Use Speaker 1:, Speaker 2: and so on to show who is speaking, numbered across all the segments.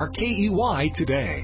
Speaker 1: WRKEY today.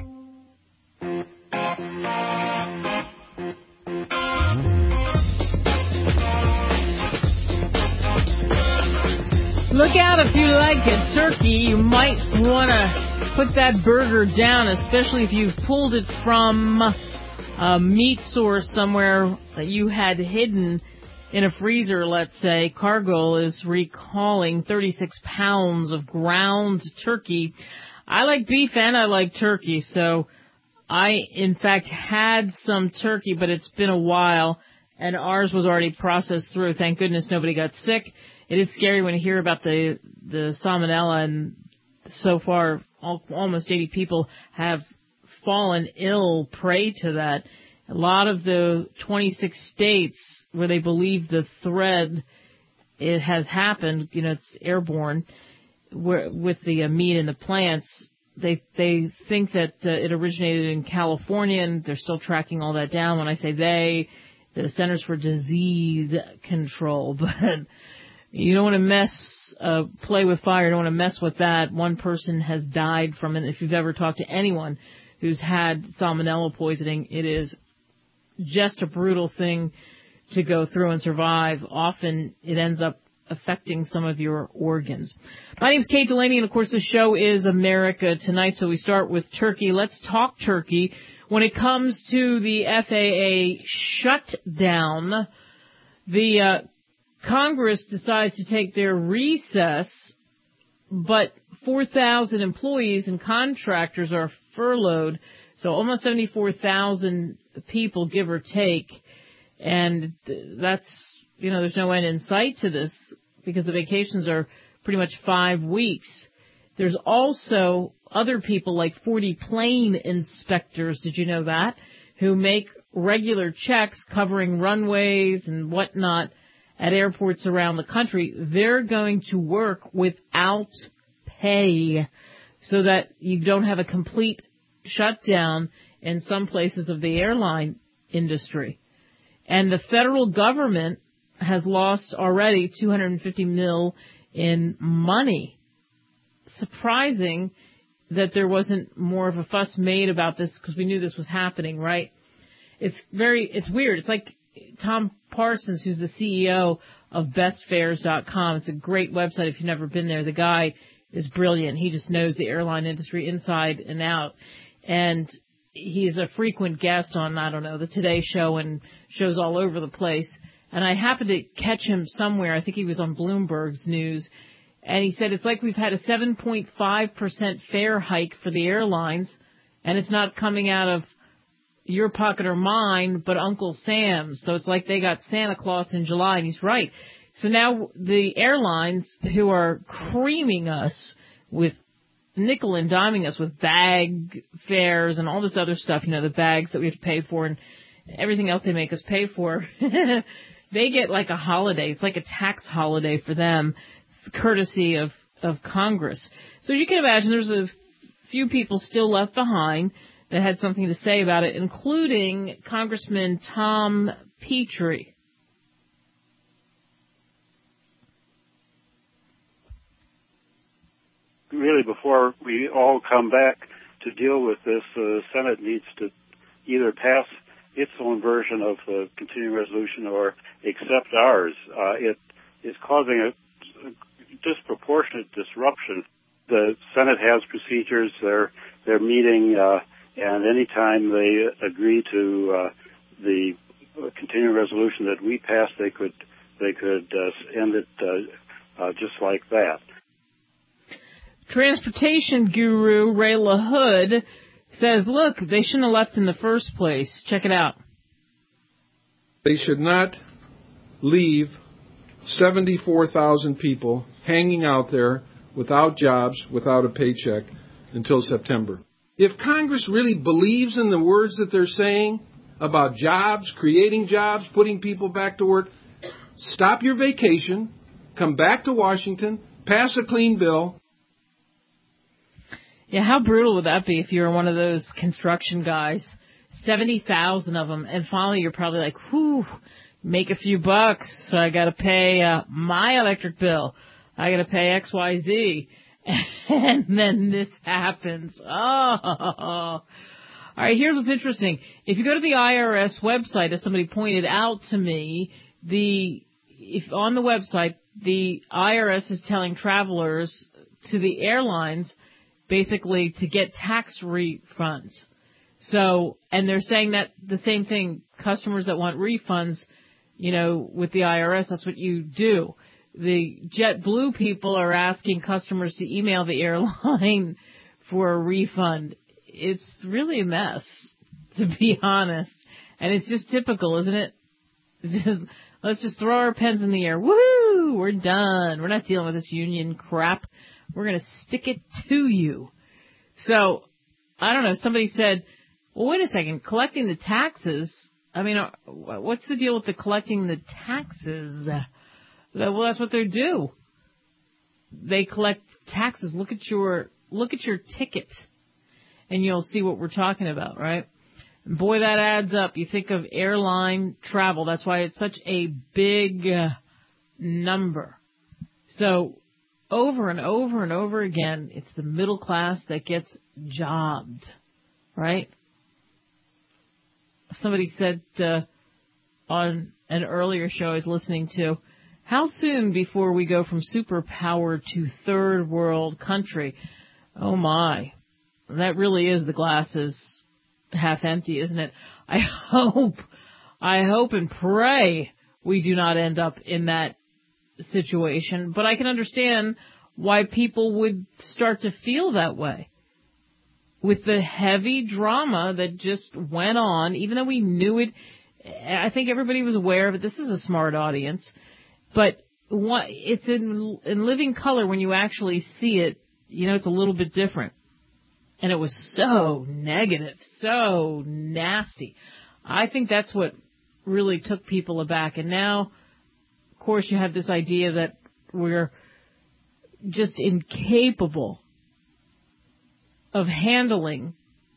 Speaker 2: Look out if you like a turkey. You might want to put that burger down, especially if you've pulled it from a meat source somewhere that you had hidden in a freezer, let's say. Cargill is recalling 36 pounds of ground turkey. I like beef and I like turkey, so I, in fact, had some turkey, but it's been a while, and ours was already processed through. Thank goodness nobody got sick. It is scary when you hear about the salmonella, and so far almost 80 people have fallen ill prey to that. A lot of the 26 states where they believe the thread it has happened, it's airborne, where with the meat in the plants, they think that it originated in California, and they're still tracking all that down. When I say they, the Centers for Disease Control, but you don't want to play with fire. You don't want to mess with that. One person has died from it. If you've ever talked to anyone who's had salmonella poisoning, it is just a brutal thing to go through and survive. Often it ends up affecting some of your organs. My name's Kate Delaney, and of course the show is America Tonight, so we start with turkey. Let's talk turkey. When it comes to the FAA shutdown, the Congress decides to take their recess, but 4,000 employees and contractors are furloughed, so almost 74,000 people, give or take, and that's, there's no end in sight to this because the vacations are pretty much 5 weeks. There's also other people like 40 plane inspectors, did you know that, who make regular checks covering runways and whatnot at airports around the country. They're going to work without pay so that you don't have a complete shutdown in some places of the airline industry. And the federal government has lost already $250 million in money. Surprising that there wasn't more of a fuss made about this because we knew this was happening, right? It's weird. It's like Tom Parsons, who's the CEO of bestfares.com. It's a great website if you've never been there. The guy is brilliant. He just knows the airline industry inside and out. And he's a frequent guest on, the Today Show and shows all over the place. And I happened to catch him somewhere. I think he was on Bloomberg's news. And he said it's like we've had a 7.5% fare hike for the airlines, and it's not coming out of your pocket or mine, but Uncle Sam's. So it's like they got Santa Claus in July, and he's right. So now the airlines, who are creaming us with nickel and diming us with bag fares and all this other stuff, the bags that we have to pay for and everything else they make us pay for, they get like a holiday. It's like a tax holiday for them, courtesy of Congress. So as you can imagine, there's a few people still left behind that had something to say about it, including Congressman Tom Petrie.
Speaker 3: Really, before we all come back to deal with this, the Senate needs to either pass its own version of the continuing resolution or accept ours. It is causing a disproportionate disruption. The Senate has procedures. They're meeting, and anytime they agree to the continuing resolution that we pass, they could end it just like that.
Speaker 2: Transportation guru Ray LaHood says, look, they shouldn't have left in the first place. Check it out.
Speaker 4: They should not leave 74,000 people hanging out there without jobs, without a paycheck until September. If Congress really believes in the words that they're saying about jobs, creating jobs, putting people back to work, stop your vacation, come back to Washington, pass a clean bill.
Speaker 2: Yeah, how brutal would that be if you were one of those construction guys? 70,000 of them, and finally you're probably like, whew, make a few bucks, so I got to pay my electric bill. I got to pay XYZ. And then this happens. Oh. All right, here's what's interesting. If you go to the IRS website, as somebody pointed out to me, if on the website, the IRS is telling travelers to the airlines basically to get tax refunds. So, and they're saying that the same thing, customers that want refunds, with the IRS, that's what you do. The JetBlue people are asking customers to email the airline for a refund. It's really a mess, to be honest. And it's just typical, isn't it? Let's just throw our pens in the air. Woo! We're done. We're not dealing with this union crap. We're going to stick it to you. So, I don't know. Somebody said, well, wait a second. Collecting the taxes. I mean, what's the deal with the collecting the taxes? Well, that's what they do. They collect taxes. Look at your ticket, and you'll see what we're talking about, right? And boy, that adds up. You think of airline travel. That's why it's such a big number. So over and over and over again, it's the middle class that gets jobbed, right? Somebody said on an earlier show I was listening to, how soon before we go from superpower to third world country? Oh my, that really is the glass is half empty, isn't it? I hope and pray we do not end up in that situation, but I can understand why people would start to feel that way. With the heavy drama that just went on, even though we knew it, I think everybody was aware of it. This is a smart audience. But it's in living color when you actually see it, it's a little bit different. And it was so negative, so nasty. I think that's what really took people aback. And now, of course, you have this idea that we're just incapable of handling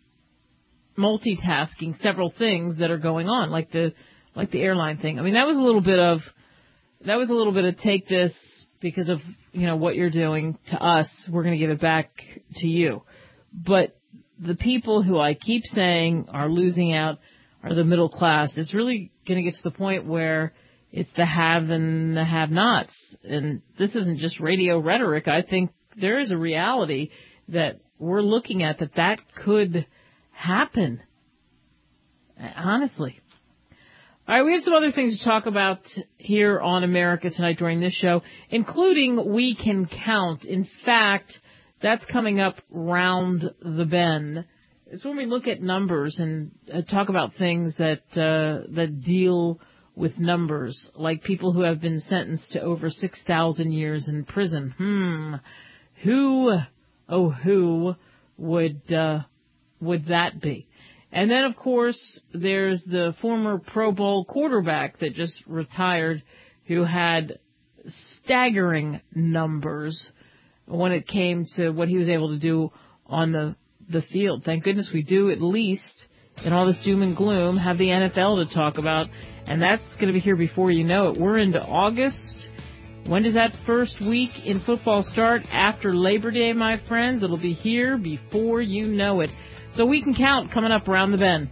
Speaker 2: multitasking several things that are going on, like the airline thing. I mean, that was a little bit of take this because of, what you're doing to us. We're going to give it back to you. But the people who I keep saying are losing out are the middle class. It's really going to get to the point where it's the have and the have-nots. And this isn't just radio rhetoric. I think there is a reality that we're looking at that could happen. Honestly. All right, we have some other things to talk about here on America Tonight during this show, including We Can Count. In fact, that's coming up round the bend. It's when we look at numbers and talk about things that deal with numbers, like people who have been sentenced to over 6,000 years in prison. Who would that be? And then, of course, there's the former Pro Bowl quarterback that just retired who had staggering numbers when it came to what he was able to do on the field. Thank goodness we do, at least, in all this doom and gloom, have the NFL to talk about. And that's going to be here before you know it. We're into August. When does that first week in football start? After Labor Day, my friends. It'll be here before you know it. So We Can Count coming up around the bend.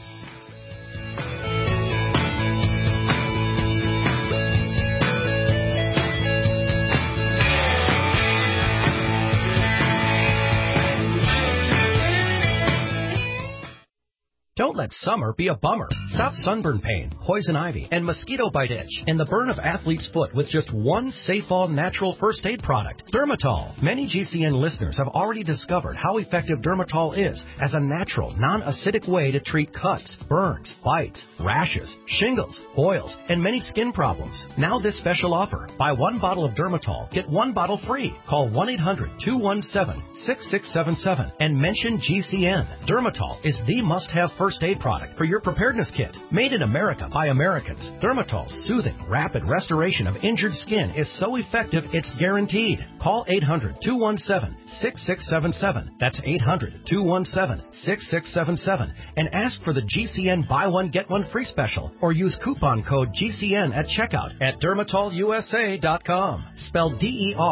Speaker 5: Don't let summer be a bummer. Stop sunburn pain, poison ivy, and mosquito bite itch and the burn of athlete's foot with just one Safeall natural first aid product, Dermatol. Many GCN listeners have already discovered how effective Dermatol is as a natural, non-acidic way to treat cuts, burns, bites, rashes, shingles, boils, and many skin problems. Now this special offer. Buy one bottle of Dermatol, get one bottle free. Call 1-800-217-6677 and mention GCN. Dermatol is the must-have first first aid product for your preparedness kit. Made in America by Americans, Dermatol's soothing, rapid restoration of injured skin is so effective it's guaranteed. Call 800-217-6677. That's 800-217-6677. And ask for the GCN Buy One, Get One Free special. Or use coupon code GCN at checkout at DermatolUSA.com. Spelled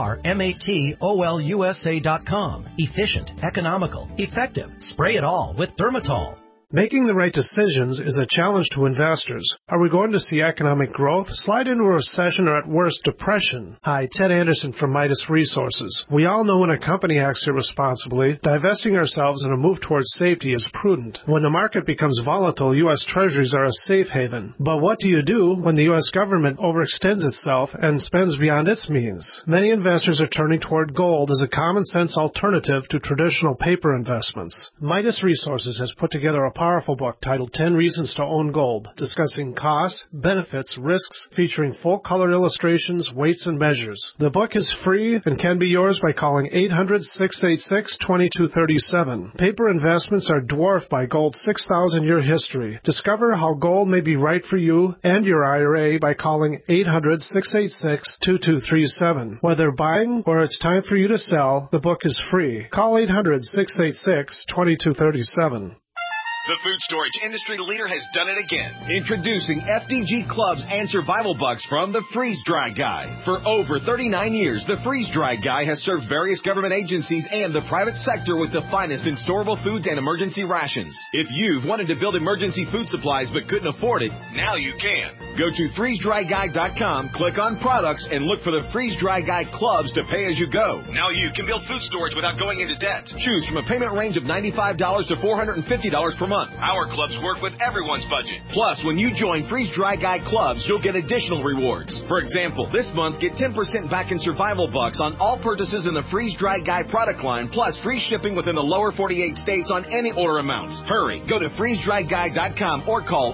Speaker 5: DermatolUSA.com. Efficient, economical, effective. Spray it all with Dermatol.
Speaker 6: Making the right decisions is a challenge to investors. Are we going to see economic growth, slide into a recession, or at worst, depression? Hi, Ted Anderson from Midas Resources. We all know when a company acts irresponsibly, divesting ourselves in a move towards safety is prudent. When the market becomes volatile, U.S. Treasuries are a safe haven. But what do you do when the U.S. government overextends itself and spends beyond its means? Many investors are turning toward gold as a common-sense alternative to traditional paper investments. Midas Resources has put together a powerful book titled 10 Reasons to Own Gold, discussing costs, benefits, risks, featuring full-color illustrations, weights, and measures. The book is free and can be yours by calling 800-686-2237. Paper investments are dwarfed by gold's 6,000-year history. Discover how gold may be right for you and your IRA by calling 800-686-2237. Whether buying or it's time for you to sell, the book is free. Call 800-686-2237.
Speaker 1: The food storage industry leader has done it again. Introducing FDG Clubs and Survival Bucks from the Freeze Dry Guy. For over 39 years, the Freeze Dry Guy has served various government agencies and the private sector with the finest in storable foods and emergency rations. If you've wanted to build emergency food supplies but couldn't afford it, now you can. Go to freezedryguy.com, click on products, and look for the Freeze Dry Guy Clubs to pay as you go. Now you can build food storage without going into debt. Choose from a payment range of $95 to $450 per month. Our clubs work with everyone's budget. Plus, when you join Freeze Dry Guy Clubs, you'll get additional rewards. For example, this month, get 10% back in Survival Bucks on all purchases in the Freeze Dry Guy product line, plus free shipping within the lower 48 states on any order amount. Hurry, go to freezedryguy.com or call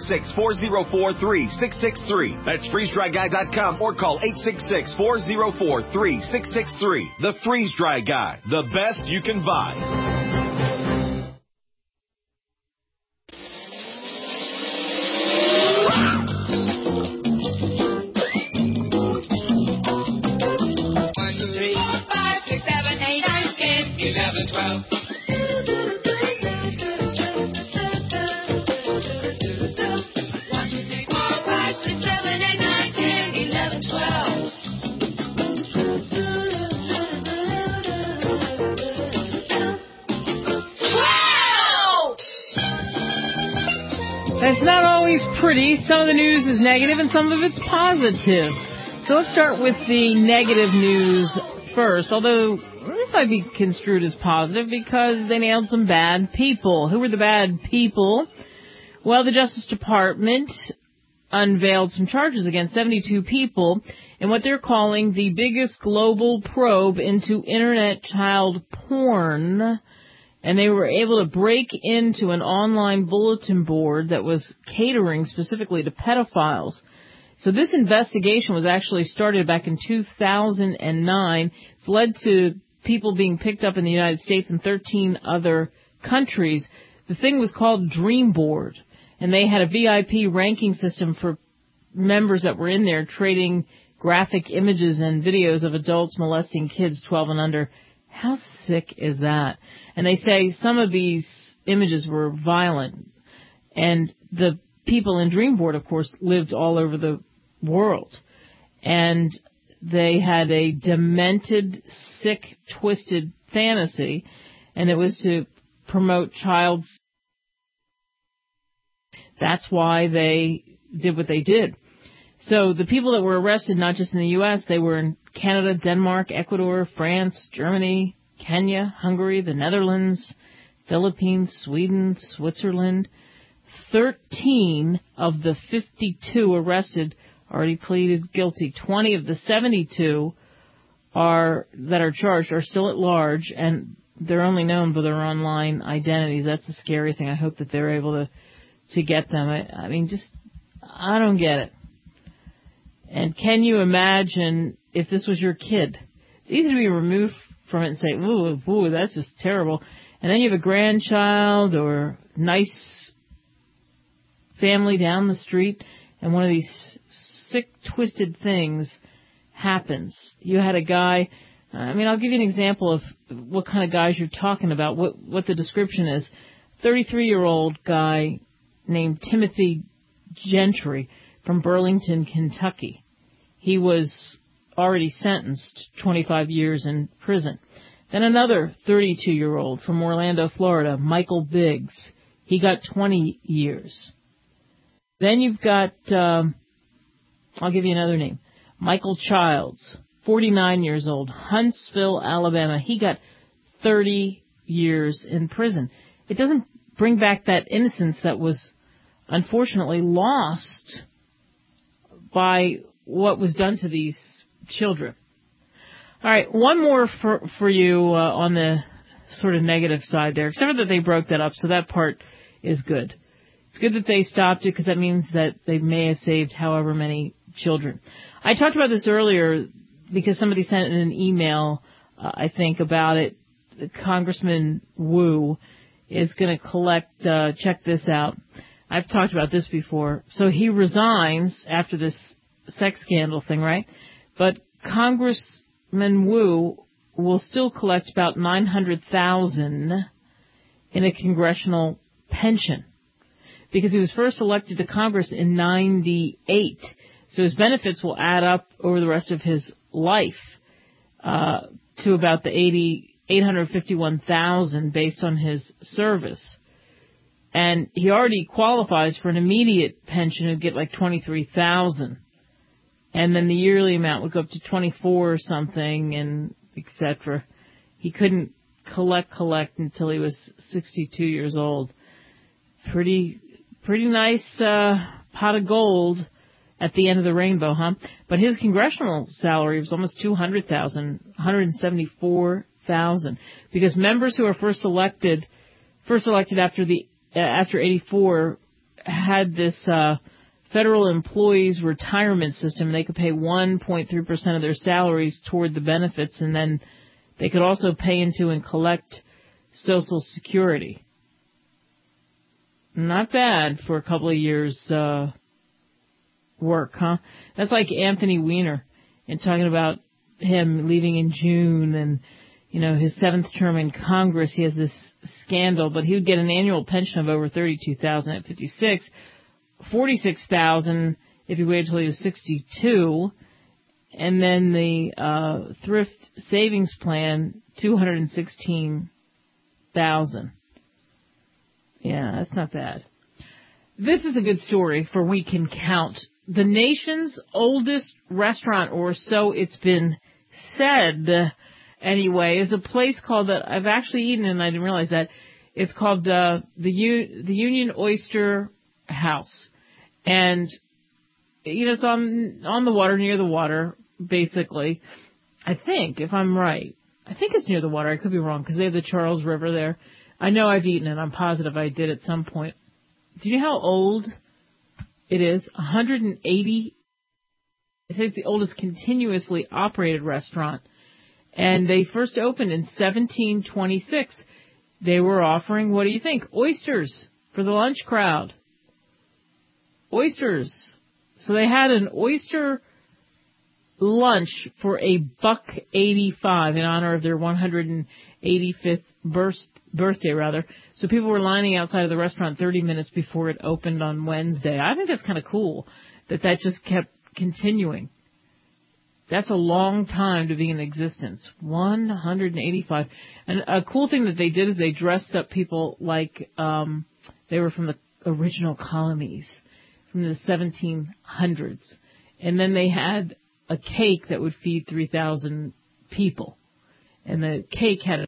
Speaker 1: 866-404-3663. That's freezedryguy.com or call 866-404-3663. The Freeze Dry Guy, the best you can buy.
Speaker 2: It's not always pretty. Some of the news is negative and some of it's positive. So let's start with the negative news first, although this might be construed as positive because they nailed some bad people. Who were the bad people? Well, the Justice Department unveiled some charges against 72 people in what they're calling the biggest global probe into internet child porn. And they were able to break into an online bulletin board that was catering specifically to pedophiles. So this investigation was actually started back in 2009. It's led to people being picked up in the United States and 13 other countries. The thing was called Dream Board, and they had a VIP ranking system for members that were in there trading graphic images and videos of adults molesting kids 12 and under. How sick is that? And they say some of these images were violent. And the people in Dream Board, of course, lived all over the world. And they had a demented, sick, twisted fantasy. And it was to promote child. That's why they did what they did. So the people that were arrested, not just in the U.S., they were in Canada, Denmark, Ecuador, France, Germany, Kenya, Hungary, the Netherlands, Philippines, Sweden, Switzerland. 13 of the 52 arrested already pleaded guilty. 20 of the 72 that are charged are still at large, and they're only known by their online identities. That's the scary thing. I hope that they're able to get them. I mean, I don't get it. And can you imagine if this was your kid? It's easy to be removed from it and say, ooh, that's just terrible. And then you have a grandchild or nice family down the street, and one of these sick, twisted things happens. You had a guy, I'll give you an example of what kind of guys you're talking about, what the description is. 33-year-old guy named Timothy Gentry from Burlington, Kentucky. He was already sentenced to 25 years in prison. Then another 32-year-old from Orlando, Florida, Michael Biggs. He got 20 years. Then you've got, I'll give you another name, Michael Childs, 49 years old, Huntsville, Alabama. He got 30 years in prison. It doesn't bring back that innocence that was unfortunately lost by what was done to these children. All right, one more for you on the sort of negative side there, except that they broke that up, so that part is good. It's good that they stopped it because that means that they may have saved however many children. I talked about this earlier because somebody sent in an email, I think, about it. Congressman Wu is going to collect, check this out. I've talked about this before. So he resigns after this sex scandal thing, right? But Congressman Wu will still collect about $900,000 in a congressional pension because he was first elected to Congress in 98. So his benefits will add up over the rest of his life to about the $851,000 based on his service. And he already qualifies for an immediate pension. He'd get like $23,000. And then the yearly amount would go up to 24 or something, and et cetera. He couldn't collect until he was 62 years old. Pretty nice pot of gold at the end of the rainbow, huh? But his congressional salary was almost $200,000, $174,000, because members who are first elected after 84 had this federal employees retirement system. They could pay 1.3% of their salaries toward the benefits, and then they could also pay into and collect Social Security. Not bad for a couple of years work, huh? That's like Anthony Weiner and talking about him leaving in June and, his seventh term in Congress. He has this scandal, but he would get an annual pension of over $32,000 at 56, $46,000 if he waited until he was 62, and then the thrift savings plan, $216,000. Yeah, that's not bad. This is a good story for We Can Count. The nation's oldest restaurant, or so it's been said anyway, is a place called that I've actually eaten and I didn't realize that. It's called the Union Oyster House. And, it's on the water, near the water, basically. I think, if I'm right. I think it's near the water. I could be wrong because they have the Charles River there. I know I've eaten it. I'm positive I did at some point. Do you know how old it is? 180. It says the oldest continuously operated restaurant. And they first opened in 1726. They were offering, what do you think? Oysters for the lunch crowd. Oysters. So they had an oyster lunch for $1.85 in honor of their 185th birthday. So people were lining outside of the restaurant 30 minutes before it opened on Wednesday. I think that's kind of cool that just kept continuing. That's a long time to be in existence. 185. And a cool thing that they did is they dressed up people like they were from the original colonies, from the 1700s. And then they had a cake that would feed 3,000 people. And the cake had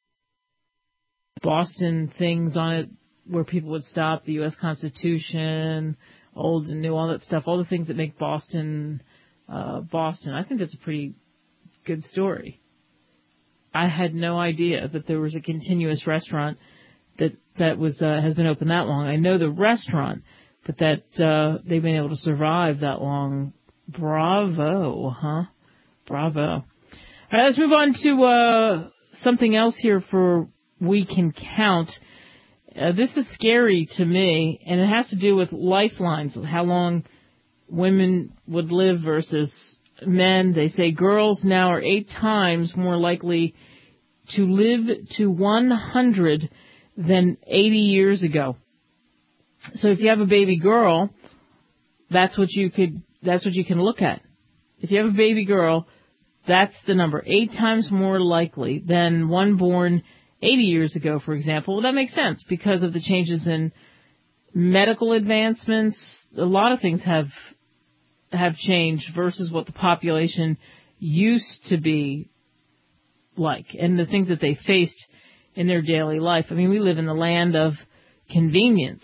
Speaker 2: Boston things on it where people would stop, the U.S. Constitution, old and new, all that stuff, all the things that make Boston, Boston. I think that's a pretty good story. I had no idea that there was a continuous restaurant that was has been open that long. I know the restaurant, but that they've been able to survive that long. Bravo, huh? Bravo. All right, let's move on to something else here for we can count. This is scary to me, and it has to do with lifelines, how long women would live versus men. They say girls now are 8 times more likely to live to 100 than 80 years ago. So if you have a baby girl, that's what you can look at. If you have a baby girl, that's the number, 8 times more likely than one born 80 years ago, for example. Well, that makes sense because of the changes in medical advancements. A lot of things have changed versus what the population used to be like and the things that they faced in their daily life. I mean, we live in the land of convenience.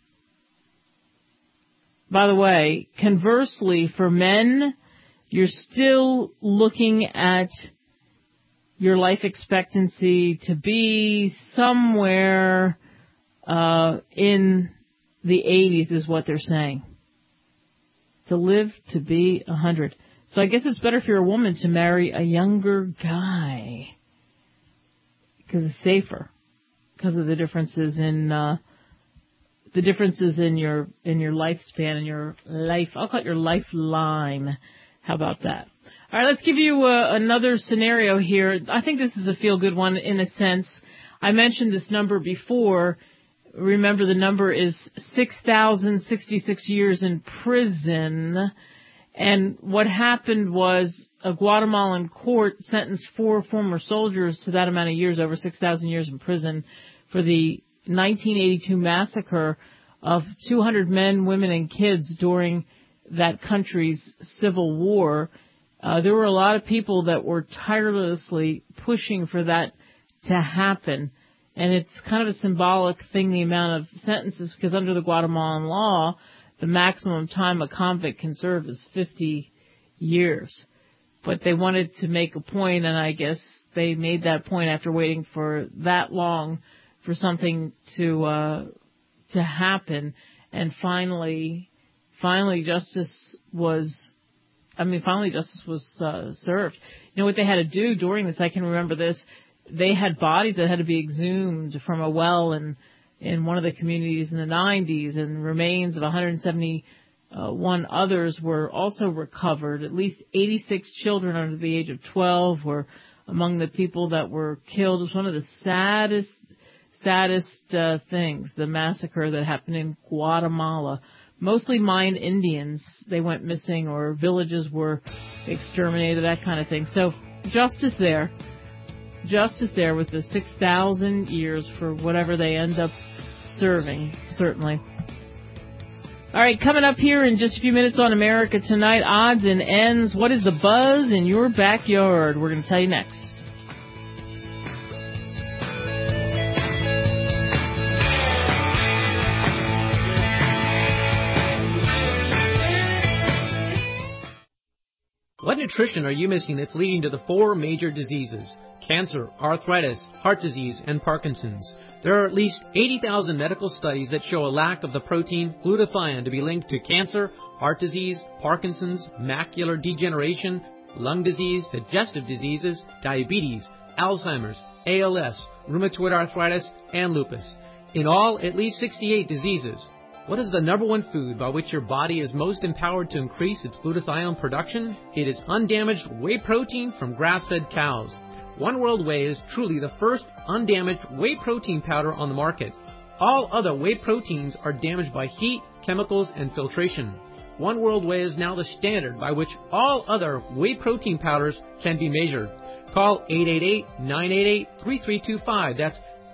Speaker 2: By the way, conversely, for men, you're still looking at your life expectancy to be somewhere in the 80s is what they're saying. To live to be 100. So I guess it's better if you're a woman to marry a younger guy because it's safer because of the differences in your lifespan and your life. I'll call it your lifeline. How about that? All right, let's give you another scenario here. I think this is a feel-good one in a sense. I mentioned this number before. Remember, the number is 6,066 years in prison. And what happened was a Guatemalan court sentenced 4 former soldiers to that amount of years, over 6,000 years in prison, for the 1982 massacre of 200 men, women, and kids during that country's civil war. There were a lot of people that were tirelessly pushing for that to happen. And it's kind of a symbolic thing, the amount of sentences, because under the Guatemalan law, the maximum time a convict can serve is 50 years. But they wanted to make a point, and I guess they made that point after waiting for that long for something to happen. And finally justice was served. You know what they had to do during this? I can remember this. They had bodies that had to be exhumed from a well in one of the communities in the 90s, and remains of 171 others were also recovered. At least 86 children under the age of 12 were among the people that were killed. It was one of the saddest things, the massacre that happened in Guatemala. Mostly Mayan Indians, they went missing, or villages were exterminated, that kind of thing. So justice there with the 6,000 years for whatever they end up serving, certainly. All right, coming up here in just a few minutes on America Tonight, odds and ends. What is the buzz in your backyard? We're going to tell you next.
Speaker 7: What nutrition are you missing that's leading to the 4 major diseases? Cancer, arthritis, heart disease, and Parkinson's. There are at least 80,000 medical studies that show a lack of the protein glutathione to be linked to cancer, heart disease, Parkinson's, macular degeneration, lung disease, digestive diseases, diabetes, Alzheimer's, ALS, rheumatoid arthritis, and lupus. In all, at least 68 diseases. What is the number one food by which your body is most empowered to increase its glutathione production? It is undamaged whey protein from grass-fed cows. One World Whey is truly the first undamaged whey protein powder on the market. All other whey proteins are damaged by heat, chemicals, and filtration. One World Whey is now the standard by which all other whey protein powders can be measured. Call 888-988-3325. That's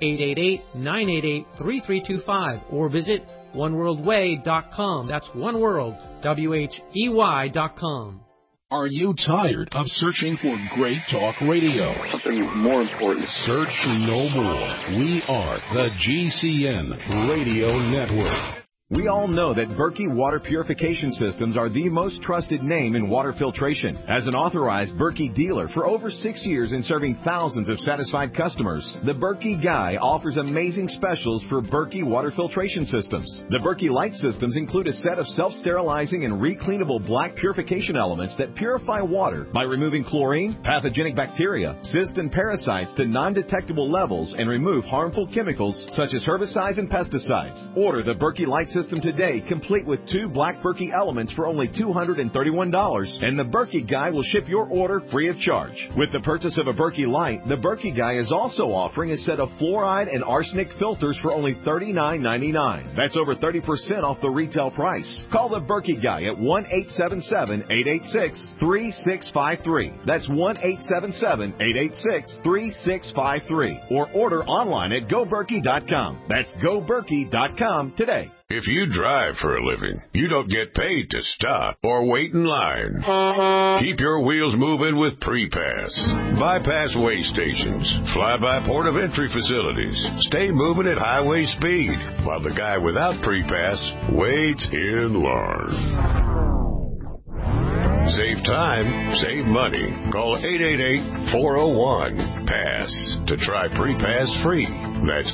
Speaker 7: 888-988-3325. Or visit oneworldwhey.com. That's oneworld, WHEY.com.
Speaker 8: Are you tired of searching for great talk radio?
Speaker 9: Something more important.
Speaker 8: Search no more. We are the GCN Radio Network.
Speaker 1: We all know that Berkey Water Purification Systems are the most trusted name in water filtration. As an authorized Berkey dealer for over 6 years and serving thousands of satisfied customers, the Berkey Guy offers amazing specials for Berkey Water Filtration Systems. The Berkey Light Systems include a set of self-sterilizing and recleanable black purification elements that purify water by removing chlorine, pathogenic bacteria, cysts, and parasites to non-detectable levels and remove harmful chemicals such as herbicides and pesticides. Order the Berkey Light System today, complete with 2 black Berkey elements for only $231, and the Berkey Guy will ship your order free of charge. With the purchase of a Berkey Light, the Berkey Guy is also offering a set of fluoride and arsenic filters for only $39.99. That's over 30% off the retail price. Call the Berkey Guy at 1-877-886-3653. That's 1-877-886-3653. Or order online at GoBerkey.com. That's GoBerkey.com today.
Speaker 9: If you drive for a living, you don't get paid to stop or wait in line. Keep your wheels moving with Pre-Pass. Bypass weigh stations, fly-by port of entry facilities. Stay moving at highway speed while the guy without Pre-Pass waits in line. Save time, save money. Call 888-401-PASS to try Pre-Pass free. That's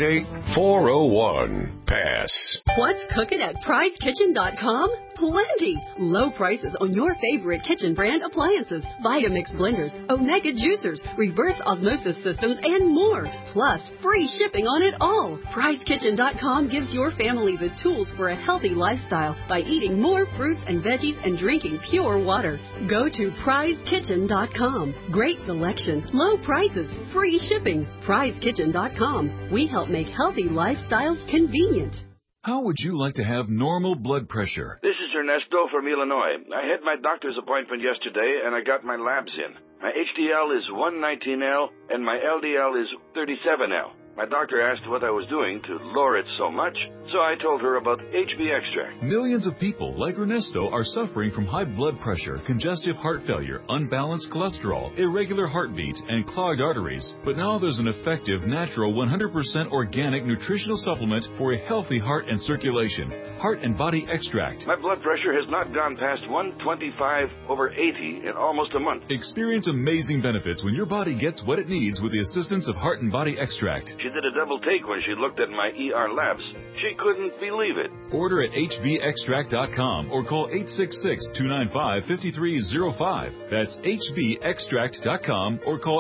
Speaker 9: 888-401-PASS.
Speaker 10: What's cooking at PrizeKitchen.com? Plenty! Low prices on your favorite kitchen brand appliances, Vitamix blenders, Omega juicers, reverse osmosis systems, and more. Plus, free shipping on it all. PrizeKitchen.com gives your family the tools for a healthy lifestyle by eating more fruits and veggies and drinking pure water. Go to PrizeKitchen.com. Great selection, low prices, free shipping. PrizeKitchen.com. We help make healthy lifestyles convenient.
Speaker 11: How would you like to have normal blood pressure?
Speaker 12: This is Ernesto from Illinois. I had my doctor's appointment yesterday, and I got my labs in. My HDL is 119L, and my LDL is 37L. My doctor asked what I was doing to lower it so much, so I told her about HB Extract.
Speaker 11: Millions of people like Ernesto are suffering from high blood pressure, congestive heart failure, unbalanced cholesterol, irregular heartbeat, and clogged arteries. But now there's an effective, natural, 100% organic nutritional supplement for a healthy heart and circulation. Heart and Body Extract.
Speaker 12: My blood pressure has not gone past 125/80 in almost a month.
Speaker 11: Experience amazing benefits when your body gets what it needs with the assistance of Heart and Body Extract.
Speaker 12: She did a double take when she looked at my ER labs. She couldn't believe it.
Speaker 11: Order at hbextract.com or call 866-295-5305. That's hbextract.com or call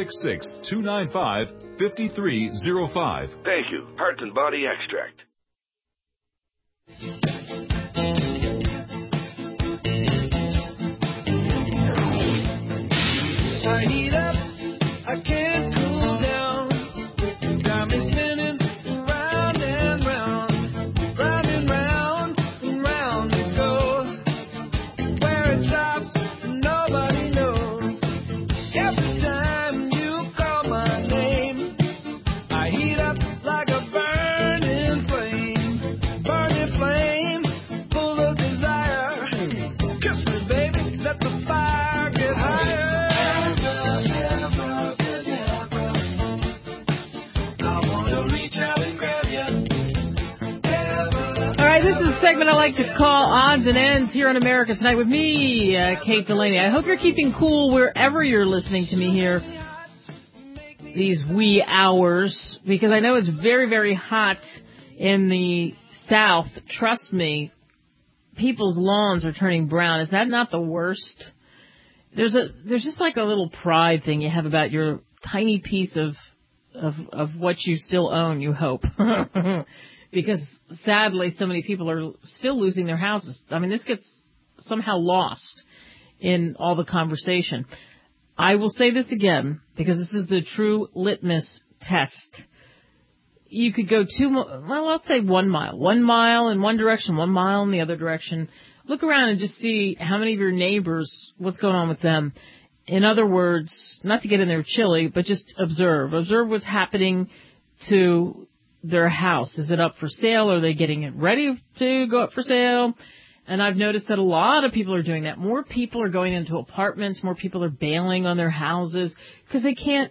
Speaker 11: 866-295-5305.
Speaker 12: Thank you. Heart and Body Extract.
Speaker 13: I heat up, I can't cool down. Got me spinning round and round, round and round, and round it goes. Where it stops, nobody knows. Every time you call my name, I heat up like a burning flame, full of desire. Kiss me, baby, let the fire get higher.
Speaker 2: This is a segment I like to call Odds and Ends here on America Tonight with me, Kate Delaney. I hope you're keeping cool wherever you're listening to me here these wee hours, because I know it's very, very hot in the South. Trust me, people's lawns are turning brown. Is that not the worst? There's just like a little pride thing you have about your tiny piece of what you still own, you hope. Because sadly, so many people are still losing their houses. I mean, this gets somehow lost in all the conversation. I will say this again, because this is the true litmus test. You could go let's say 1 mile. 1 mile in one direction, 1 mile in the other direction. Look around and just see how many of your neighbors, what's going on with them. In other words, not to get in there chilly, but just observe. Observe what's happening to their house. Is it up for sale? Are they getting it ready to go up for sale? And I've noticed that a lot of people are doing that. More people are going into apartments. More people are bailing on their houses because they can't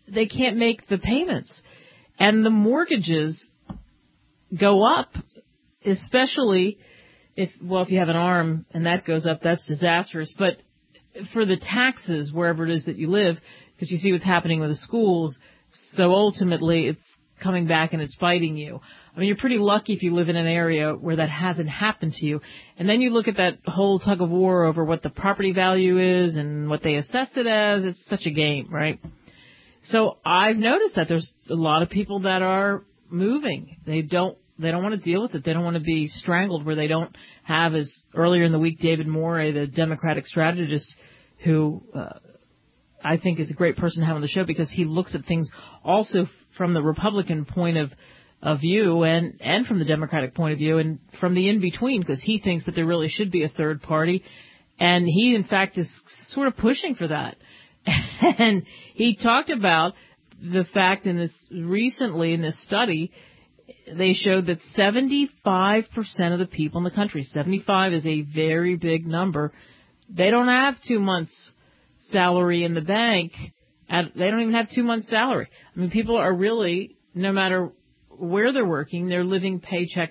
Speaker 2: make the payments. And the mortgages go up especially if you have an arm and that goes up, that's disastrous. But for the taxes, wherever it is that you live, because you see what's happening with the schools, so ultimately it's coming back and it's biting you. I mean, you're pretty lucky if you live in an area where that hasn't happened to you. And then you look at that whole tug of war over what the property value is and what they assess it as. It's such a game, right? So I've noticed that there's a lot of people that are moving. They don't want to deal with it. They don't want to be strangled where they don't have, as earlier in the week, David Morey, the Democratic strategist, who I think is a great person to have on the show because he looks at things also from the Republican point of view and from the Democratic point of view and from the in-between, because he thinks that there really should be a third party. And he, in fact, is sort of pushing for that. And he talked about the fact recently in this study, they showed that 75% of the people in the country, 75 is a very big number, they don't have 2 months' salary in the bank. They don't even have 2 months' salary. I mean, people are really, no matter where they're working, they're living paycheck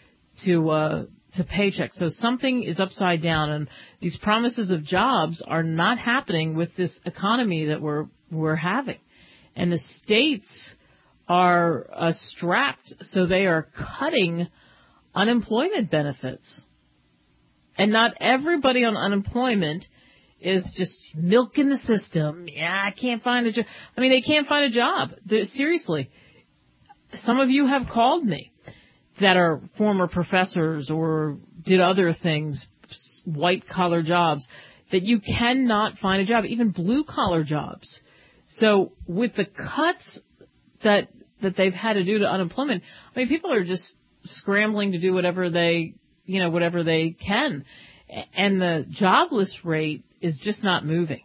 Speaker 2: to paycheck. So something is upside down, and these promises of jobs are not happening with this economy that we're having. And the states are strapped, so they are cutting unemployment benefits. And not everybody on unemployment is just milking the system. Yeah, I can't find a job. I mean, they can't find a job. Seriously. Some of you have called me that are former professors or did other things, white-collar jobs, that you cannot find a job, even blue-collar jobs. So with the cuts that they've had to do to unemployment, I mean, people are just scrambling to do whatever they can. And the jobless rate is just not moving.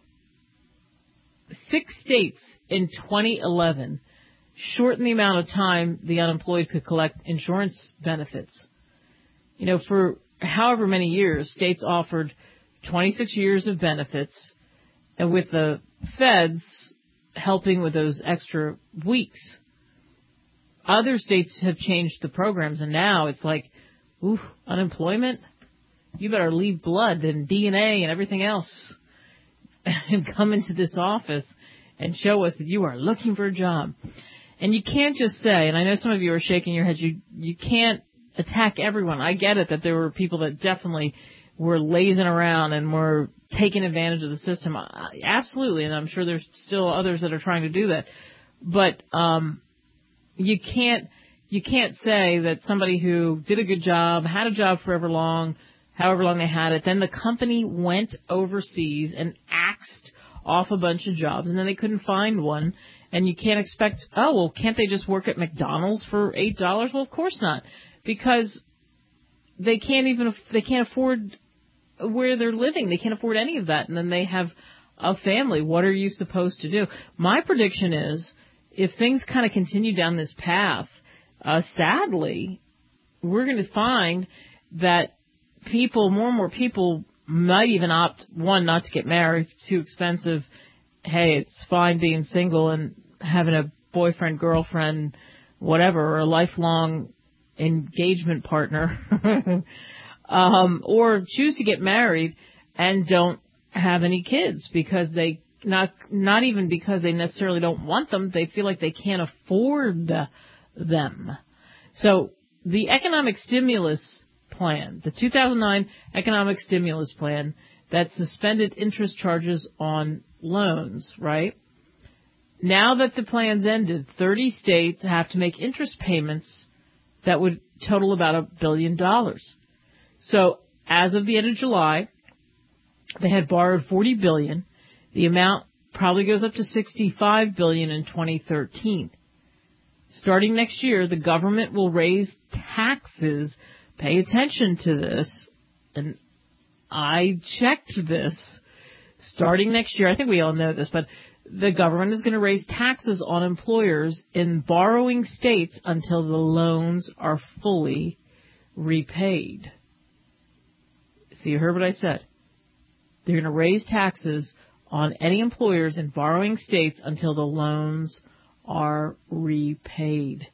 Speaker 2: 6 states in 2011 shortened the amount of time the unemployed could collect insurance benefits. You know, for however many years, states offered 26 years of benefits, and with the feds helping with those extra weeks. Other states have changed the programs, and now it's like, ooh, unemployment? You better leave blood and DNA and everything else and come into this office and show us that you are looking for a job. And you can't just say, and I know some of you are shaking your heads, you can't attack everyone. I get it that there were people that definitely were lazing around and were taking advantage of the system. Absolutely, and I'm sure there's still others that are trying to do that. But you can't say that somebody who did a good job, had a job however long they had it, then the company went overseas and axed off a bunch of jobs, and then they couldn't find one. And you can't expect, oh, well, can't they just work at McDonald's for $8? Well, of course not, because they can't afford where they're living. They can't afford any of that, and then they have a family. What are you supposed to do? My prediction is, if things kind of continue down this path, sadly, we're going to find that more and more people might even opt, one, not to get married, too expensive. Hey, it's fine being single and having a boyfriend, girlfriend, whatever, or a lifelong engagement partner, or choose to get married and don't have any kids because they not even because they necessarily don't want them, they feel like they can't afford them. So the economic stimulus plan, the 2009 economic stimulus plan that suspended interest charges on loans, right? Now that the plan's ended, 30 states have to make interest payments that would total about $1 billion. So as of the end of July, they had borrowed $40 billion. The amount probably goes up to $65 billion in 2013. Starting next year, the government will raise taxes. Pay attention to this. And I checked this. Starting next year, I think we all know this, but the government is going to raise taxes on employers in borrowing states until the loans are fully repaid. So you heard what I said. They're going to raise taxes on any employers in borrowing states until the loans are repaid.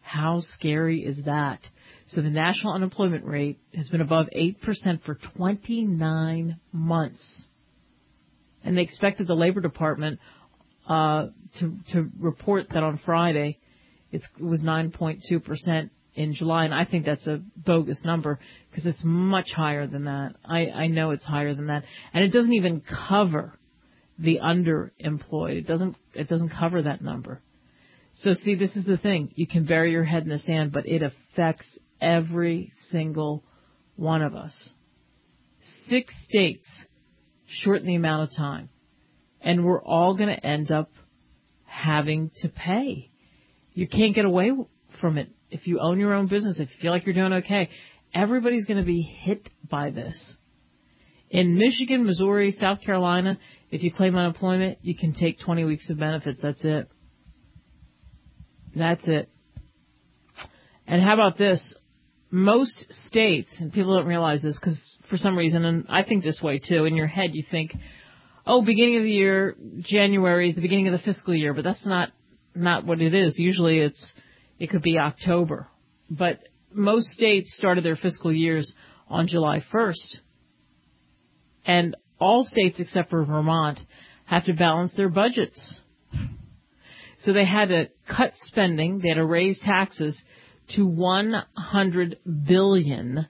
Speaker 2: How scary is that? So the national unemployment rate has been above 8% for 29 months. And they expected the Labor Department to report that on Friday it was 9.2% in July, and I think that's a bogus number because it's much higher than that. I know it's higher than that, and it doesn't even cover the underemployed. It doesn't cover that number. So see, this is the thing. You can bury your head in the sand, but it affects every single one of us. 6 states shorten the amount of time, and we're all going to end up having to pay. You can't get away from it. If you own your own business, if you feel like you're doing okay, everybody's going to be hit by this. In Michigan, Missouri, South Carolina, if you claim unemployment, you can take 20 weeks of benefits. That's it. That's it. And how about this? Most states, and people don't realize this because for some reason, and I think this way too, in your head you think, oh, beginning of the year, January is the beginning of the fiscal year, but that's not what it is. Usually it could be October. But most states started their fiscal years on July 1st. And all states except for Vermont have to balance their budgets. So they had to cut spending, they had to raise taxes to $100 billion,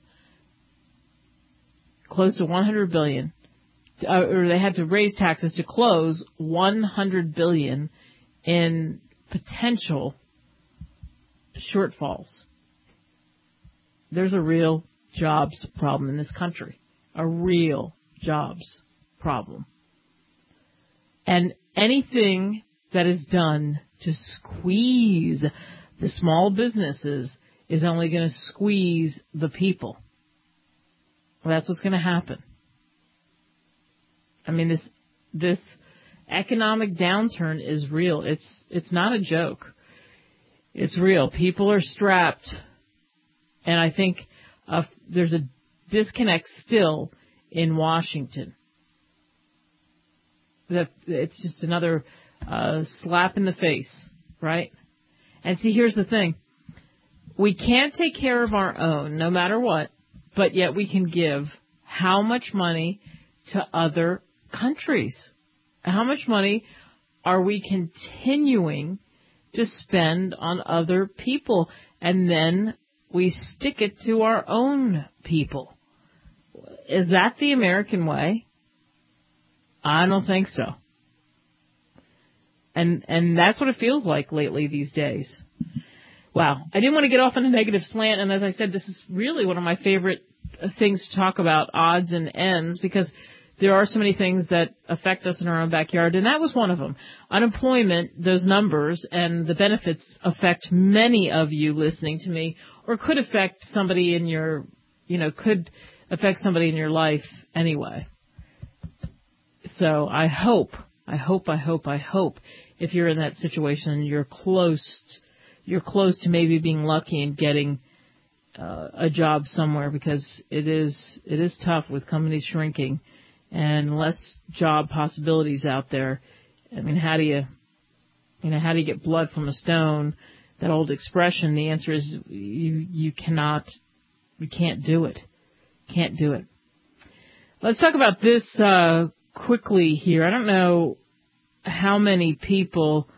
Speaker 2: close to $100 billion, or they had to raise taxes to close $100 billion in potential shortfalls. There's a real jobs problem in this country, a real jobs problem. And anything that is done to squeeze the small businesses is only going to squeeze the people. Well, that's what's going to happen. I mean, this economic downturn is real. It's not a joke. It's real. People are strapped. And I think there's a disconnect still in Washington. It's just another slap in the face, right? And see, here's the thing. We can't take care of our own, no matter what, but yet we can give how much money to other countries? How much money are we continuing to spend on other people? And then we stick it to our own people. Is that the American way? I don't think so. And that's what it feels like lately these days. Wow. I didn't want to get off on a negative slant, and as I said, this is really one of my favorite things to talk about, odds and ends, because there are so many things that affect us in our own backyard, and that was one of them. Unemployment, those numbers, and the benefits affect many of you listening to me, or could affect somebody in your, could affect somebody in your life anyway. So I hope, if you're in that situation, you're close to maybe being lucky and getting a job somewhere, because it is tough with companies shrinking and less job possibilities out there. I mean, how do you get blood from a stone? That old expression. The answer is you can't do it. Can't do it. Let's talk about this quickly here. I don't know how many people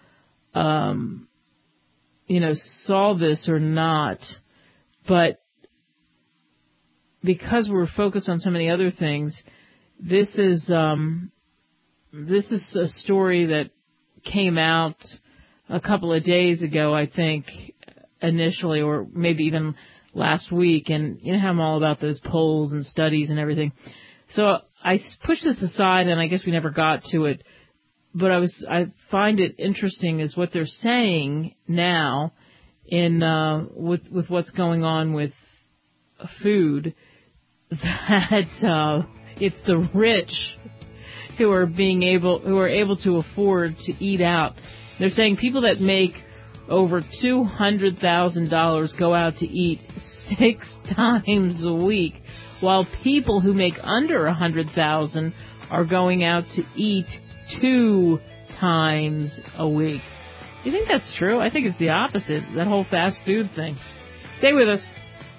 Speaker 2: saw this or not, but because we're focused on so many other things, this is a story that came out a couple of days ago, I think, initially, or maybe even last week. And you know how I'm all about those polls and studies and everything. So I pushed this aside, and I guess we never got to it. But I find it interesting is what they're saying now in with what's going on with food, that it's the rich who are able to afford to eat out. They're saying people that make over $200,000 go out to eat 6 times a week, while people who make under $100,000 are going out to eat 2 times a week. You think that's true? I think it's the opposite, that whole fast food thing. Stay with us.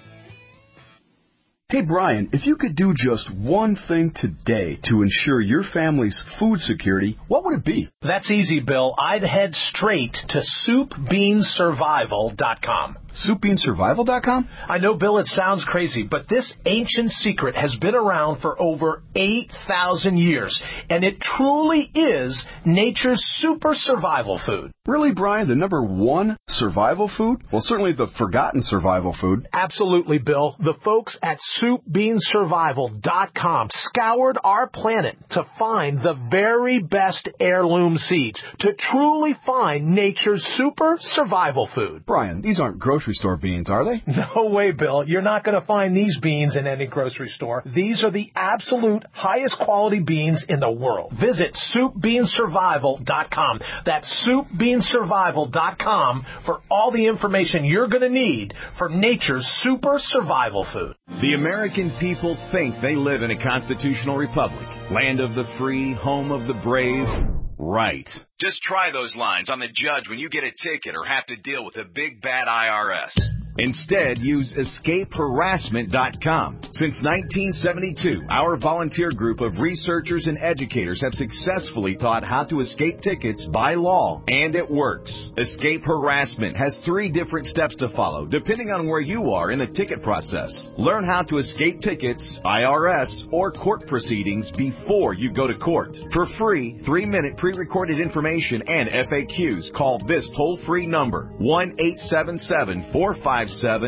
Speaker 14: Hey, Brian, if you could do just one thing today to ensure your family's food security, what would it be?
Speaker 15: That's easy, Bill. I'd head straight to SoupBeanSurvival.com.
Speaker 14: SoupBeanSurvival.com?
Speaker 15: I know, Bill, it sounds crazy, but this ancient secret has been around for over 8,000 years, and it truly is nature's super survival food.
Speaker 14: Really, Brian, the number one survival food? Well, certainly the forgotten survival food.
Speaker 15: Absolutely, Bill. The folks at SoupBeanSurvival.com scoured our planet to find the very best heirloom seeds, to truly find nature's super survival food.
Speaker 14: Brian, these aren't grocery store beans, are they?
Speaker 15: No way, Bill. You're not going to find these beans in any grocery store. These are the absolute highest quality beans in the world. Visit SoupBeanSurvival.com. That's SoupBeanSurvival.com for all the information you're going to need for nature's super survival food.
Speaker 1: The American people think they live in a constitutional republic, land of the free, home of the brave. Right. Just try those lines on the judge when you get a ticket or have to deal with a big bad IRS. Instead, use EscapeHarassment.com. Since 1972, our volunteer group of researchers and educators have successfully taught how to escape tickets by law, and it works. Escape Harassment has 3 different steps to follow, depending on where you are in the ticket process. Learn how to escape tickets, IRS, or court proceedings before you go to court. For free, 3-minute pre-recorded information and FAQs, call this toll-free number, 1-877-457-9009.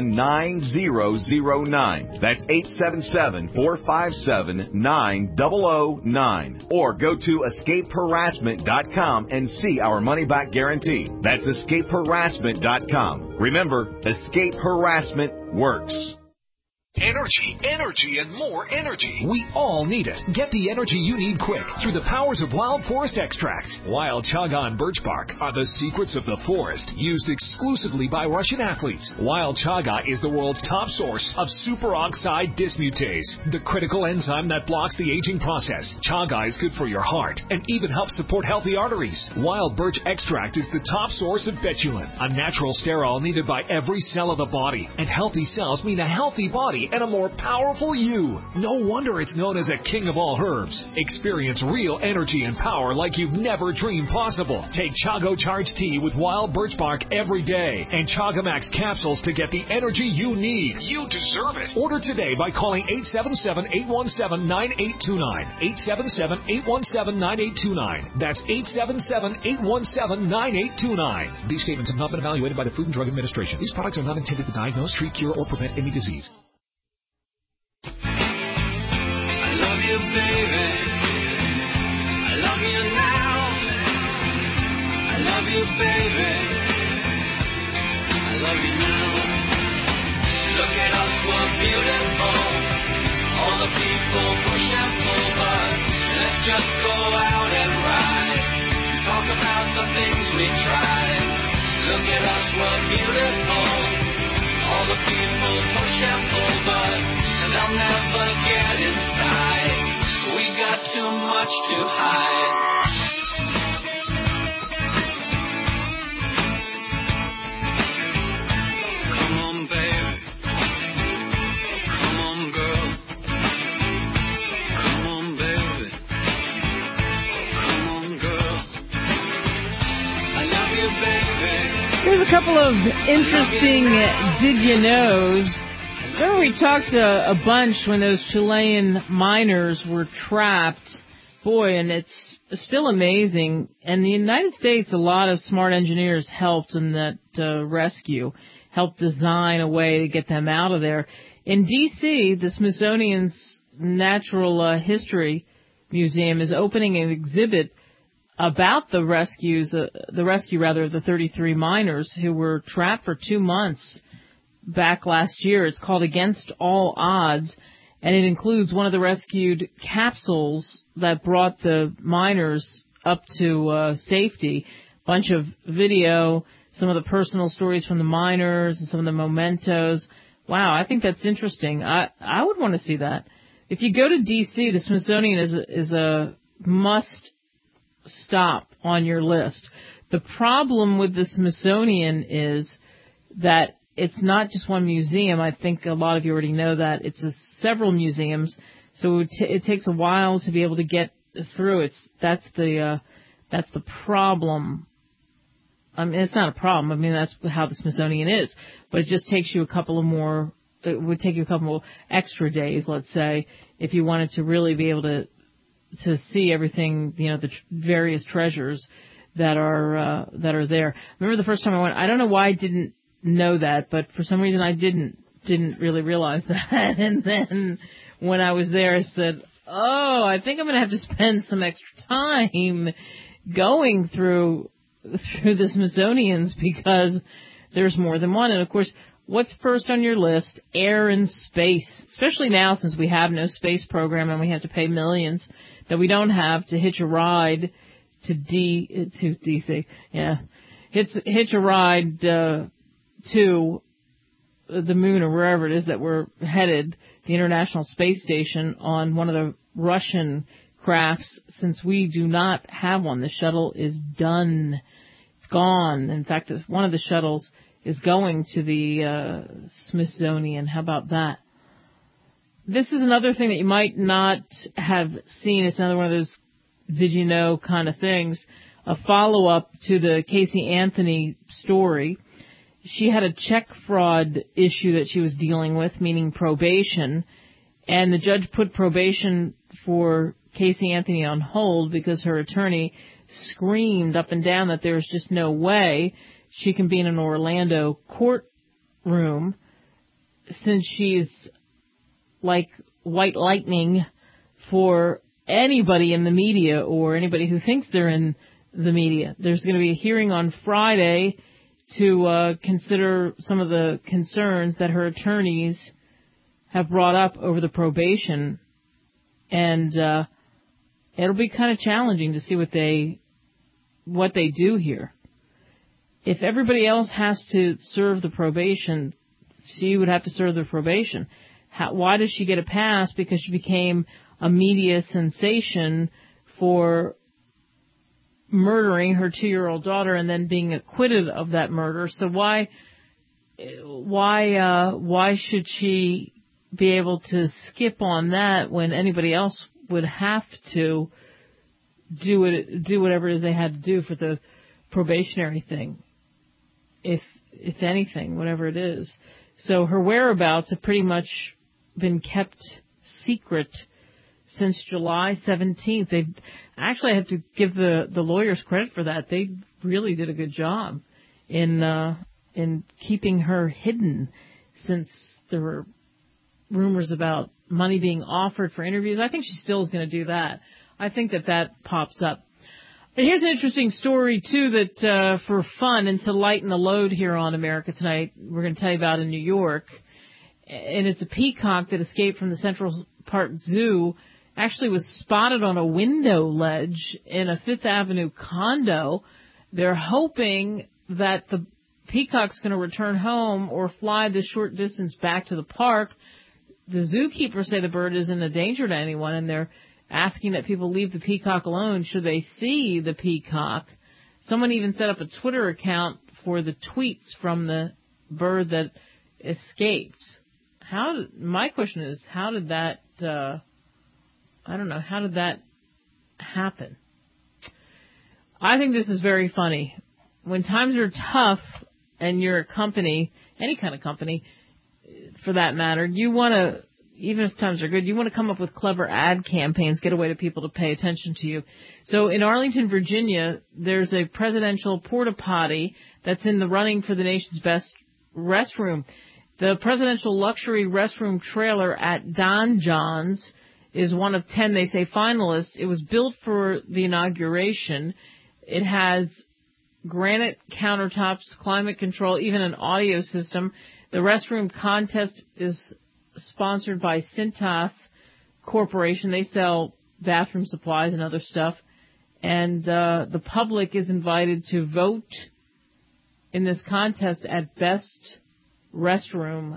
Speaker 1: That's 877-457-9009. Or go to EscapeHarassment.com and see our money-back guarantee. That's EscapeHarassment.com. Remember, Escape Harassment works.
Speaker 8: Energy, energy, and more energy. We all need it. Get the energy you need quick through the powers of wild forest extracts. Wild chaga and birch bark are the secrets of the forest, used exclusively by Russian athletes. Wild chaga is the world's top source of superoxide dismutase, the critical enzyme that blocks the aging process. Chaga is good for your heart and even helps support healthy arteries. Wild birch extract is the top source of betulin, a natural sterol needed by every cell of the body. And healthy cells mean a healthy body and a more powerful you. No wonder it's known as a king of all herbs. Experience real energy and power like you've never dreamed possible. Take Chago Charge Tea with wild birch bark every day and Chagamax capsules to get the energy you need. You deserve it. Order today by calling 877-817-9829. 877-817-9829. That's 877-817-9829. These statements have not been evaluated by the Food and Drug Administration. These products are not intended to diagnose, treat, cure, or prevent any disease.
Speaker 13: I love you, baby. I love you now. I love you, baby. I love you now. Look at us, we're beautiful. All the people push and pull, but let's just go out and ride. Talk about the things we tried. Look at us, we're beautiful. All the people push and pull, but they'll never get inside. We got too much to hide. Come on, baby. Come on, girl. Come on, baby. Come on, girl. I love you, baby.
Speaker 2: There's a couple of interesting did you knows. Remember we talked a bunch when those Chilean miners were trapped. Boy, and it's still amazing. And the United States, a lot of smart engineers helped in that rescue, helped design a way to get them out of there. In D.C., the Smithsonian's Natural History Museum is opening an exhibit about the rescue of the 33 miners who were trapped for 2 months back last year. It's called Against All Odds, and it includes one of the rescued capsules that brought the miners up to safety. Bunch of video, some of the personal stories from the miners, and some of the mementos. Wow, I think that's interesting. I would want to see that. If you go to D.C., the Smithsonian is a must stop on your list. The problem with the Smithsonian is that it's not just one museum. I think a lot of you already know that. It's several museums, so it takes a while to be able to get through. That's the problem. I mean, it's not a problem. I mean, that's how the Smithsonian is. But it just takes you it would take you a couple more extra days, let's say, if you wanted to really be able to see everything, the various treasures that are there. Remember the first time I went, I don't know why I didn't know that, but for some reason I didn't really realize that. And then when I was there, I said, oh, I think I'm going to have to spend some extra time going through the Smithsonian's because there's more than one. And of course, what's first on your list? Air and space, especially now since we have no space program and we have to pay millions that we don't have to hitch a ride to DC. Yeah. Hitch a ride to the moon or wherever it is that we're headed, the International Space Station, on one of the Russian crafts, since we do not have one. The shuttle is done. It's gone. In fact, one of the shuttles is going to the Smithsonian. How about that? This is another thing that you might not have seen. It's another one of those did you know kind of things. A follow-up to the Casey Anthony story. She had a check fraud issue that she was dealing with, meaning probation, and the judge put probation for Casey Anthony on hold because her attorney screamed up and down that there's just no way she can be in an Orlando courtroom since she's like white lightning for anybody in the media or anybody who thinks they're in the media. There's going to be a hearing on Friday to consider some of the concerns that her attorneys have brought up over the probation, and it'll be kind of challenging to see what they do here. If everybody else has to serve the probation, she would have to serve the probation. Why does she get a pass? Because she became a media sensation for murdering her 2-year-old daughter and then being acquitted of that murder. So why should she be able to skip on that when anybody else would have to do whatever it is they had to do for the probationary thing, if anything, whatever it is. So her whereabouts have pretty much been kept secret since July 17th. I have to give the lawyers credit for that. They really did a good job in keeping her hidden, since there were rumors about money being offered for interviews. I think she still is going to do that. I think that pops up. And here's an interesting story, too, that for fun and to lighten the load here on America Tonight, we're going to tell you about in New York. And it's a peacock that escaped from the Central Park Zoo, actually was spotted on a window ledge in a Fifth Avenue condo. They're hoping that the peacock's going to return home or fly the short distance back to the park. The zookeepers say the bird isn't a danger to anyone, and they're asking that people leave the peacock alone should they see the peacock. Someone even set up a Twitter account for the tweets from the bird that escaped. My question is, how did that, how did that happen? I think this is very funny. When times are tough and you're a company, any kind of company for that matter, you want to, even if times are good, you want to come up with clever ad campaigns, get a way to people to pay attention to you. So in Arlington, Virginia, there's a presidential porta potty that's in the running for the nation's best restroom. The presidential luxury restroom trailer at Don John's is one of 10, they say, finalists. It was built for the inauguration. It has granite countertops, climate control, even an audio system. The restroom contest is sponsored by Cintas Corporation. They sell bathroom supplies and other stuff. And the public is invited to vote in this contest at bestrestroom.com.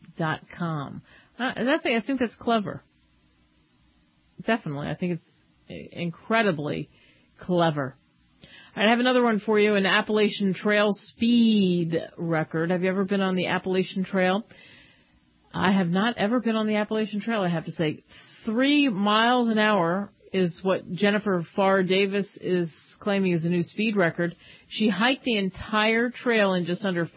Speaker 2: bestrestroom.com. I think that's clever. Definitely. I think incredibly clever. I have another one for you, an Appalachian Trail speed record. Have you ever been on the Appalachian Trail? I have not ever been on the Appalachian Trail, I have to say. 3 miles an hour is what Jennifer Farr Davis is claiming is a new speed record. She hiked the entire trail in just under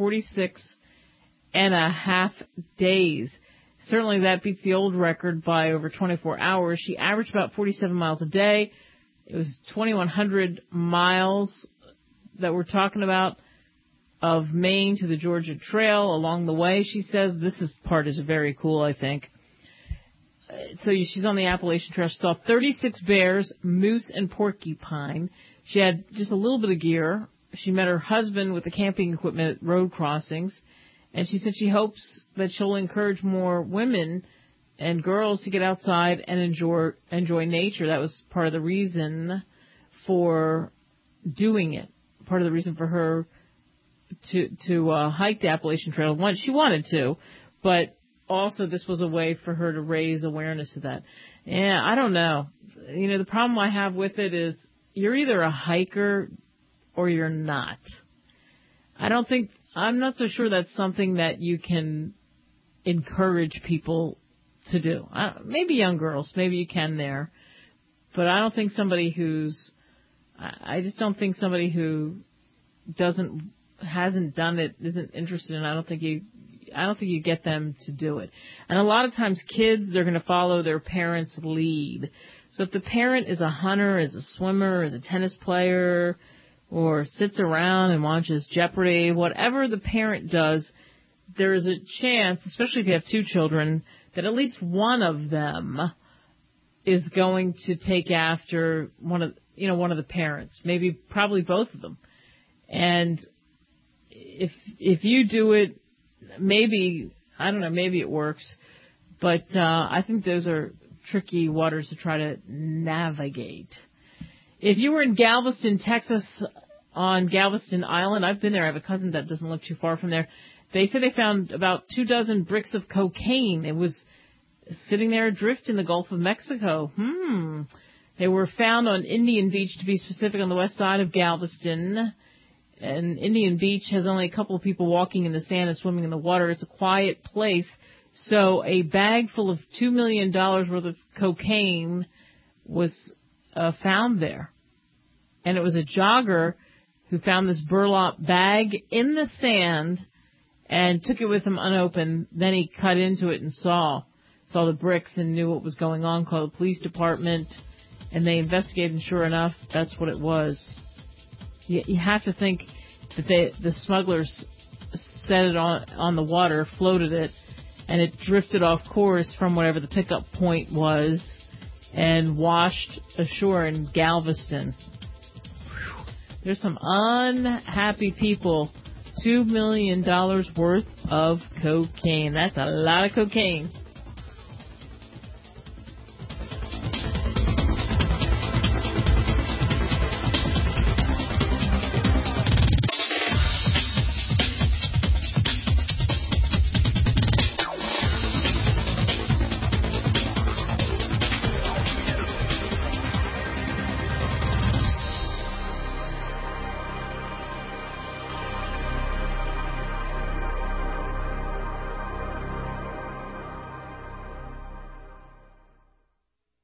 Speaker 2: 46.5 days. Certainly that beats the old record by over 24 hours. She averaged about 47 miles a day. It was 2,100 miles that we're talking about of Maine to the Georgia Trail along the way. She says this part is very cool, I think. So she's on the Appalachian Trail. She saw 36 bears, moose, and porcupine. She had just a little bit of gear. She met her husband with the camping equipment at road crossings. And she said she hopes that she'll encourage more women and girls to get outside and enjoy nature. That was part of the reason for doing it. Part of the reason for her to hike the Appalachian Trail. She wanted to, but also this was a way for her to raise awareness of that. Yeah, I don't know. The problem I have with it is you're either a hiker or you're not. I'm not so sure that's something that you can encourage people to do. Maybe young girls, maybe you can there. But I don't think somebody who hasn't done it, isn't interested in it, I don't think you get them to do it. And a lot of times kids, they're going to follow their parents' lead. So if the parent is a hunter, is a swimmer, is a tennis player, or sits around and watches Jeopardy, whatever the parent does, there is a chance, especially if you have 2 children, that at least one of them is going to take after one of the parents, probably both of them. And if you do it, maybe it works, but I think those are tricky waters to try to navigate. If you were in Galveston, Texas, on Galveston Island, I've been there. I have a cousin that doesn't live too far from there. They said they found about 24 bricks of cocaine. It was sitting there adrift in the Gulf of Mexico. They were found on Indian Beach, to be specific, on the west side of Galveston. And Indian Beach has only a couple of people walking in the sand and swimming in the water. It's a quiet place. So a bag full of $2 million worth of cocaine was found there. And it was a jogger who found this burlap bag in the sand and took it with him unopened. Then he cut into it and saw the bricks and knew what was going on, called the police department, and they investigated, and sure enough, that's what it was. You have to think that the smugglers set it on the water, floated it, and it drifted off course from whatever the pickup point was and washed ashore in Galveston. Whew. There's some unhappy people. $2 million worth of cocaine. That's a lot of cocaine.